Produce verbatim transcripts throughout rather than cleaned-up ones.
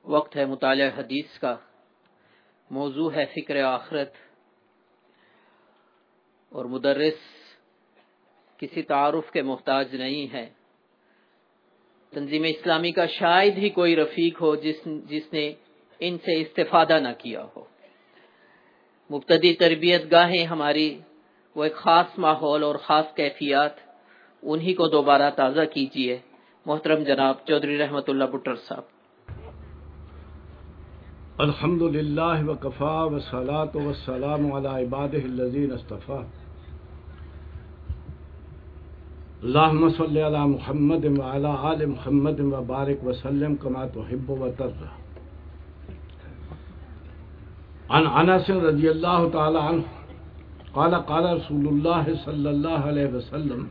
وقت ہے مطالعہ حدیث کا، موضوع ہے فکر آخرت، اور مدرس کسی تعارف کے محتاج نہیں ہے۔ تنظیم اسلامی کا شاید ہی کوئی رفیق ہو جس جس نے ان سے استفادہ نہ کیا ہو۔ مبتدی تربیت گاہیں ہماری وہ ایک خاص ماحول اور خاص کیفیات، انہی کو دوبارہ تازہ کیجیے۔ محترم جناب چودھری رحمت اللہ بٹر صاحب۔ الحمد للہ وکفا والصلاۃ والسلام علی عبادہ الذین اصطفیٰ، اللہم صلی علی محمد وعلی آل محمد وبارک وسلم کما تحب وترضى۔ عن انس رضی اللہ تعالی عنہ قال قال رسول اللہ صلی اللہ علیہ وسلم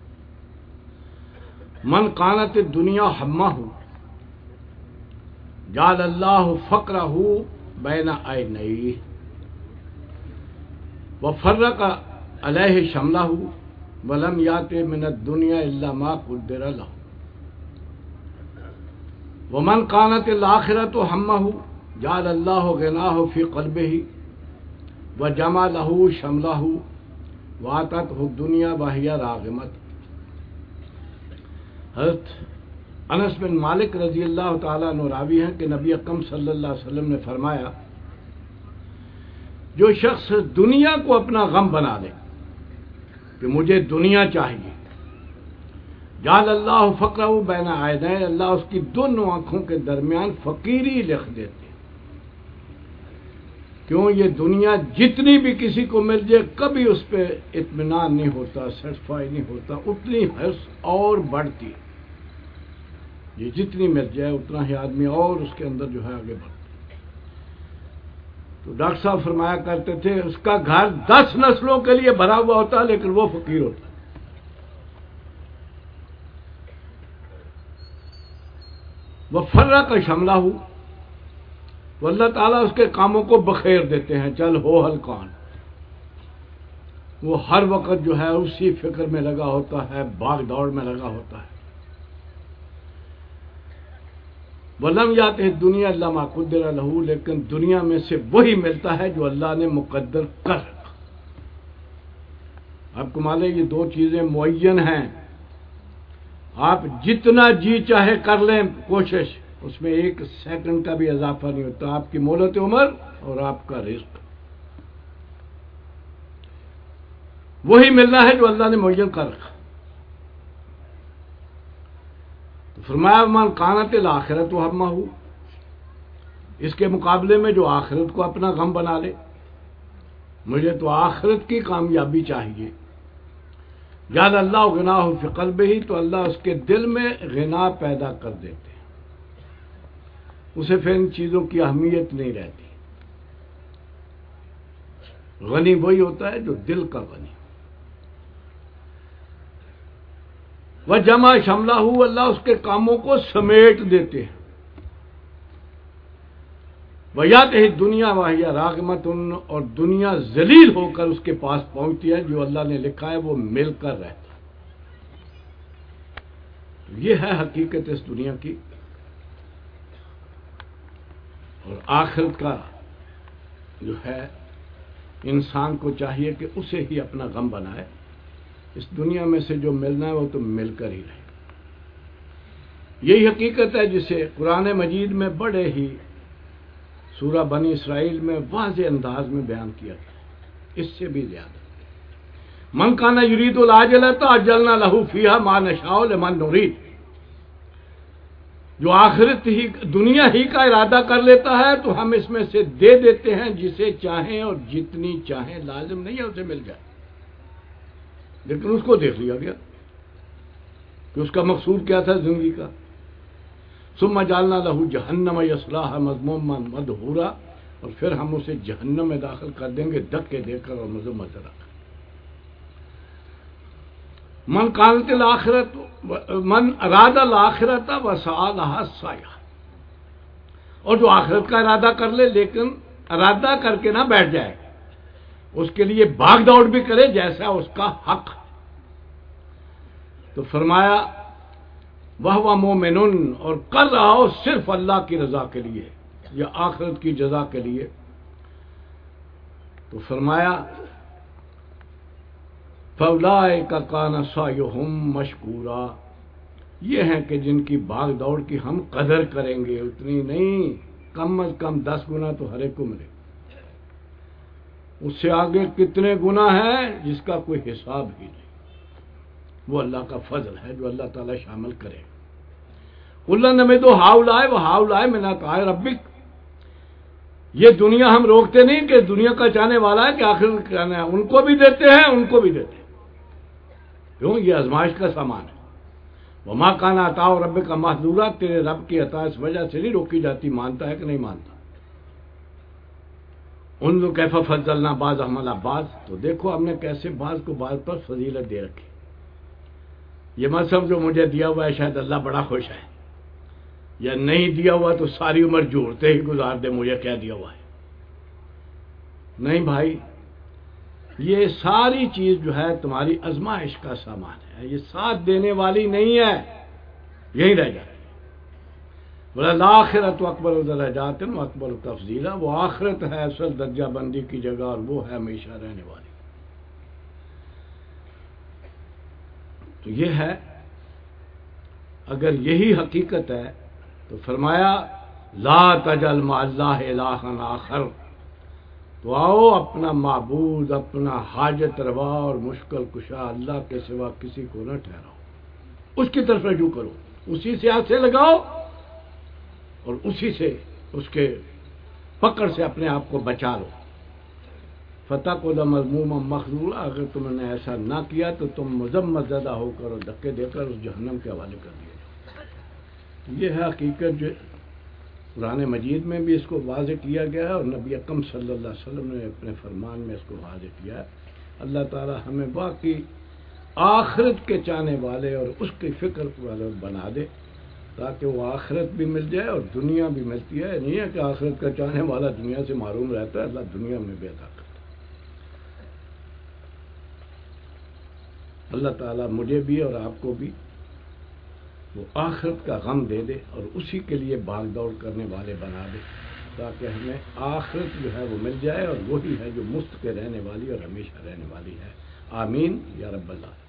من کانت الدنیا ہمہ جعل اللہ فقرہ بین عینیہ وفرق علیہ شملہ ولم یات من الدنیا الا ما قدر له ومن کانت الآخرۃ ہمہ جعل اللہ غناہ فی قلبہ وجمع له شملہ واتته الدنیا وہی راغمۃ۔ حضرت انس بن مالک رضی اللہ تعالیٰ عنہ راوی ہیں کہ نبی اکرم صلی اللہ علیہ وسلم نے فرمایا، جو شخص دنیا کو اپنا غم بنا لے کہ مجھے دنیا چاہیے، جعل اللہ فقرہ بین عینیہ، اللہ اس کی دونوں آنکھوں کے درمیان فقیری لکھ دیتے۔ کیوں؟ یہ دنیا جتنی بھی کسی کو مل جائے کبھی اس پہ اطمینان نہیں ہوتا، سیٹسفائی نہیں ہوتا، اتنی حرص اور بڑھتی ہے۔ یہ جتنی مل جائے اتنا ہی آدمی اور اس کے اندر جو ہے آگے بڑھتا۔ تو ڈاکٹر صاحب فرمایا کرتے تھے اس کا گھر دس نسلوں کے لیے بھرا ہوا ہوتا ہے لیکن وہ فقیر ہوتا ہے۔ وہ فرق شملہ ہو، وہ اللہ تعالیٰ اس کے کاموں کو بخیر دیتے ہیں، چل ہو ہلکان۔ وہ ہر وقت جو ہے اسی فکر میں لگا ہوتا ہے، بھاگ دوڑ میں لگا ہوتا ہے۔ وَلَمْ يَأْتِهِ الدُّنْيَا إِلَّا مَا قُدِّرَ لَهُ، لیکن دنیا میں سے وہی ملتا ہے جو اللہ نے مقدر کر رکھا۔ آپ کو معلوم ہے یہ دو چیزیں معین ہیں، آپ جتنا جی چاہے کر لیں کوشش، اس میں ایک سیکنڈ کا بھی اضافہ نہیں ہوتا، آپ کی مہلت عمر اور آپ کا رزق وہی ملنا ہے جو اللہ نے معین کر رکھا۔ تو فرمایا من کانت الآخرۃ ہمہ، اس کے مقابلے میں جو آخرت کو اپنا غم بنا لے، مجھے تو آخرت کی کامیابی چاہیے، جعل اللہ غناہ فی قلبہ، تو اللہ اس کے دل میں غنا پیدا کر دیتے ہیں، اسے پھر ان چیزوں کی اہمیت نہیں رہتی۔ غنی وہی ہوتا ہے جو دل کا غنی۔ وہ جمع شملہ ہو، اللہ اس کے کاموں کو سمیٹ دیتے ہیں۔ وَيَأْتِهِ الدُّنْيَا وَهِيَ رَاغِمَةٌ، اور دنیا ذلیل ہو کر اس کے پاس پہنچتی ہے، جو اللہ نے لکھا ہے وہ مل کر رہتا ہے۔ یہ ہے حقیقت اس دنیا کی، اور آخرت کا جو ہے انسان کو چاہیے کہ اسے ہی اپنا غم بنائے۔ اس دنیا میں سے جو ملنا ہے وہ تو مل کر ہی رہے۔ یہی حقیقت ہے جسے قرآن مجید میں بڑے ہی سورہ بنی اسرائیل میں واضح انداز میں بیان کیا گیا، اس سے بھی زیادہ۔ من کان یرید العاجلۃ عجلنا لہ فیہا ما نشاء لمن نرید، جو آخرت ہی دنیا ہی کا ارادہ کر لیتا ہے تو ہم اس میں سے دے دیتے ہیں جسے چاہیں، اور جتنی چاہیں، لازم نہیں ہے اسے مل جائے، لیکن اس کو دیکھ لیا گیا کہ اس کا مقصود کیا تھا زندگی کا۔ ثم جعلنا لہ جہنم یصلاھا مذموما مدحورا، اور پھر ہم اسے جہنم میں داخل کر دیں گے دھکے دے کر اور مذمت رکھ کر۔ من کانت الآخرۃ من اراد الآخرۃ وسعی لہا سعیہا، اور جو آخرت کا ارادہ کر لے لیکن ارادہ کر کے نہ بیٹھ جائے، اس کے لیے بھاگ دوڑ بھی کرے جیسا اس کا حق۔ تو فرمایا وَهُوَ مُؤْمِنٌ، اور کر رہا ہو صرف اللہ کی رضا کے لیے یا آخرت کی جزا کے لیے، تو فرمایا فَأُولَٰئِكَ كَانَ سَعْيُهُم مَّشْكُورًا، یہ ہیں کہ جن کی بھاگ دوڑ کی ہم قدر کریں گے، اتنی نہیں، کم از کم دس گنا تو ہر ایک کو ملے، اس سے آگے کتنے گنا ہیں جس کا کوئی حساب ہی نہیں۔ وہ اللہ کا فضل ہے جو اللہ تعالیٰ شامل کرے۔ کُلًّا نَمِدُّ ہَٰؤُلَاءِ وَہَٰؤُلَاءِ مِنْ عَطَاءِ رَبِّكَ، یہ دنیا ہم روکتے نہیں کہ دنیا کا چاہنے والا ہے کہ آخر کہنا ہے، ان کو بھی دیتے ہیں ان کو بھی دیتے ہیں، کیوں؟ یہ آزمائش کا سامان ہے۔ وَمَا كَانَ عَطَاءُ رَبِّكَ مَحْظُورًا، تیرے رب کی عطا اس وجہ سے نہیں روکی جاتی، مانتا ہے کہ نہیں مانتا۔ انظر کیف فضلنا بعضهم علی بعض، تو دیکھو ہم نے کیسے بعض کو بعض پر فضیلت دے رکھی۔ یہ مت سمجھو مجھے دیا ہوا ہے شاید اللہ بڑا خوش ہے، یا نہیں دیا ہوا تو ساری عمر جھوٹتے ہی گزار دے مجھے کیا دیا ہوا ہے۔ نہیں بھائی، یہ ساری چیز جو ہے تمہاری آزمائش کا سامان ہے، یہ ساتھ دینے والی نہیں ہے، یہی رہ جائے۔ وَالْآخِرَةُ أَكْبَرُ دَرَجَاتٍ وَأَكْبَرُ تَفْضِيلًا، وہ آخرت ہے اصل درجہ بندی کی جگہ اور وہ ہے ہمیشہ رہنے والی۔ تو یہ ہے، اگر یہی حقیقت ہے تو فرمایا لا تجعل مع اللہ الہا آخر، تو آؤ اپنا معبود، اپنا حاجت روا اور مشکل کشا اللہ کے سوا کسی کو نہ ٹھہراؤ، اس کی طرف رجوع کرو، اسی سے ہاتھ سے لگاؤ اور اسی سے اس کے پکڑ سے اپنے آپ کو بچا لو۔ فتح کو مذموما مخذولا، اگر تم نے ایسا نہ کیا تو تم مذمت زدہ ہو کر اور دھکے دے کر اس جہنم کے حوالے کر دیے جاؤ۔ یہ ہے حقیقت جو قرآن مجید میں بھی اس کو واضح کیا گیا ہے اور نبی اکرم صلی اللہ علیہ وسلم نے اپنے فرمان میں اس کو واضح کیا ہے۔ اللہ تعالی ہمیں باقی آخرت کے چاہنے والے اور اس کی فکر والے بنا دے، تاکہ وہ آخرت بھی مل جائے اور دنیا بھی ملتی ہے۔ نہیں ہے کہ آخرت کا چاہنے والا دنیا سے محروم رہتا ہے، اللہ دنیا میں بھی عطا کرتا ہے۔ اللہ تعالیٰ مجھے بھی اور آپ کو بھی وہ آخرت کا غم دے دے اور اسی کے لیے بھاگ دوڑ کرنے والے بنا دے، تاکہ ہمیں آخرت جو ہے وہ مل جائے اور وہی ہے جو مفت کے رہنے والی اور ہمیشہ رہنے والی ہے۔ آمین یا رب العالمین۔